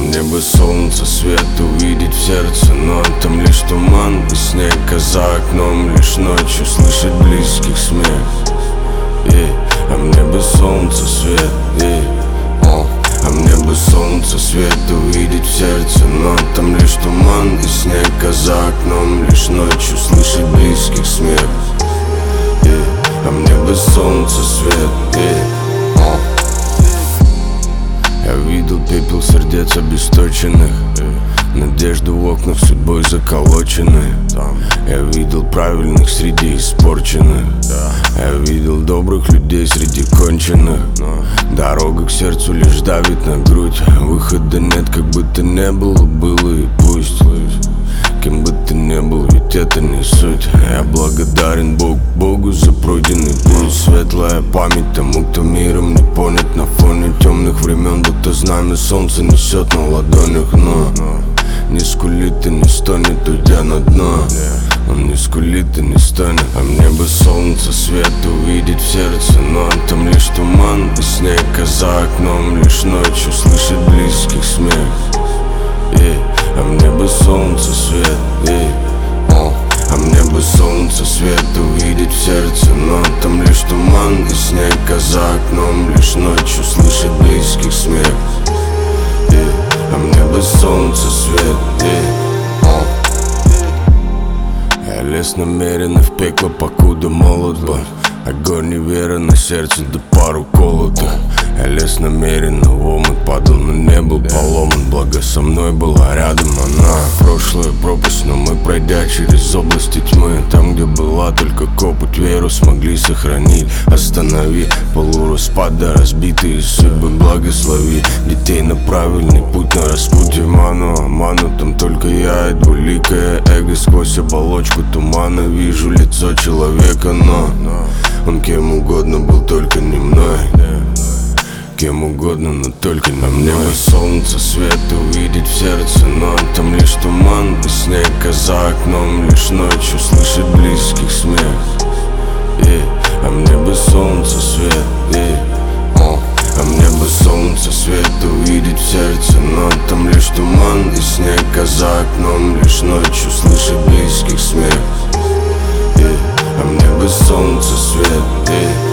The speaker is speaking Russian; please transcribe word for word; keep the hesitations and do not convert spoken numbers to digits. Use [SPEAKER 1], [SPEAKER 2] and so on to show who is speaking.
[SPEAKER 1] мне бы солнце, свет увидеть в сердце, но там лишь туман и снег, а за окном лишь ночью слышать близких смех. yeah. А мне бы солнце, свет, yeah. oh. А мне бы солнце, свет увидеть в сердце, но там лишь туман и снег, а за окном лишь ночью слышать близких смех. yeah. А мне бы солнце, свет, yeah. oh. Я видел пепел сердец обесточенных, надежду в окнах судьбой заколоченные. Я видел правильных среди испорченных, я видел добрых людей среди конченых. Дорога к сердцу лишь давит на грудь, выхода нет, как бы то не было, было и пусть. Кем бы ты ни был, ведь это не суть. Я благодарен Богу, Богу за пройденный путь. Светлая память тому, кто миром не понят. На фоне темных времен, будто знамя солнце несет на ладонях. Но не скулит и не стонет, уйдя на дно. Он не скулит и не стонет. А мне бы солнце, свет увидеть в сердце, но там лишь туман и снег, а за окном лишь ночью слышать близких смех. yeah. А мне бы солнце, свет, yeah. oh. А мне бы солнце, свет увидеть в сердце, но там лишь туман и снег, а за окном лишь ночью слышать близких смех. yeah. А мне бы солнце, свет, yeah. oh. Я лез намеренно в пекло, покуда молод был. Огонь и вера на сердце, да пару колотых. Я лез намеренно в омут, падал, но не был поломан. Благо со мной была рядом она. Прошлое пропасть, но мы, пройдя через области тьмы, там, где была только копоть, веру смогли сохранить. Останови полураспада, разбитые судьбы, благослови детей на правильный путь, на распутье ману. Ману, там только я и двуликое эго. Сквозь оболочку тумана вижу лицо человека, но он кем угодно был, только не мной. Кем угодно, но только на мне бы солнце, свет увидеть в сердце, но там лишь туман и снег, а за окном лишь ночью слышать близких смех. yeah. А мне бы солнце, свет, yeah. oh. А мне бы солнце, свет увидеть в сердце, но там лишь туман и снег, а за окном лишь ночью слышать близких смех. yeah. А мне бы солнце, свет, yeah.